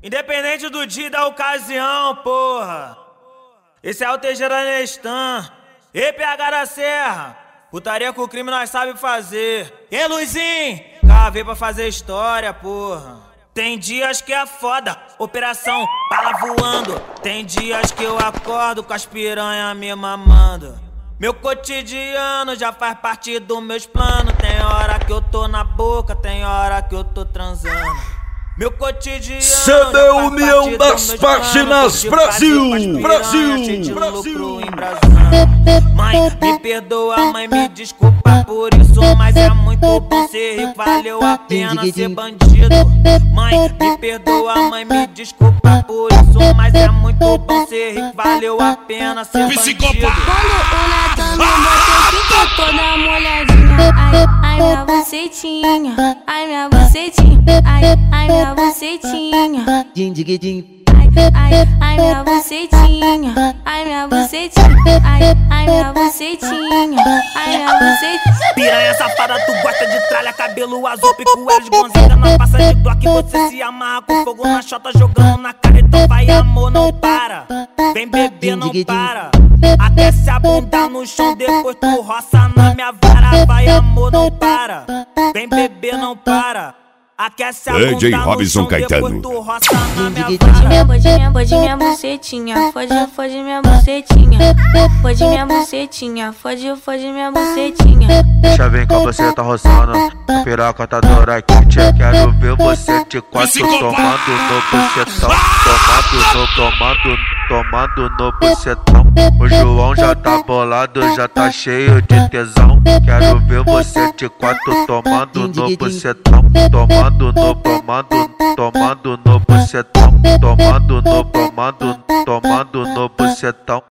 Independente do dia e da ocasião, porra. Esse é o Teixeira Nestan. E PH da Serra. Putaria com o crime nós sabe fazer. E Luizinho, cavei pra fazer história, porra. Tem dias que é foda, operação bala voando. Tem dias que eu acordo com as piranhas me mamando. Meu cotidiano já faz parte dos meus planos. Tem hora que eu tô na boca, tem hora que eu tô transando. Meu cotidiano CD União das Páginas Brasil, Brasil, Brasil. Mãe, me perdoa, mãe, me desculpa por isso, mas é muito bom ser rico, valeu a pena ser bandido. Mãe, me perdoa, mãe, me desculpa por isso, mas é muito bom ser rico, valeu a pena ser bandido. Quando o Natan me botou, ficou toda molhadinha. Ai, minha bucetinha, ai, minha bucetinha, ai, minha bucetinha. Ai, minha bucetinha, ai, minha bucetinha, ai, minha bucetinha, ai, minha bucetinha. Piranha safada, tu gosta de tralha, cabelo azul, pico de Gonzaga, não passa de Glock, você se amarra com fogo na chota, jogando na cara, então vai amor, não para. Vem beber, não para. Aquece a bunda no chão, depois tu roça na minha vara, vai amor, não para. Vem beber, não para. Aquece a DJ bunda no Robson chão, Caetano. depois tu roça na minha vara. Fode minha bucetinha, fode minha bucetinha, fode minha bucetinha, fode minha bucetinha. Deixa ver com você tá roçando, piroca tá dura quente. Quero ver você de quatro tomando no bucetão, tomando no bucetão. O João já tá bolado, já tá cheio de tesão. Quero ver você de quatro tomando no bucetão, tomando no bucetão, tomando no bucetão.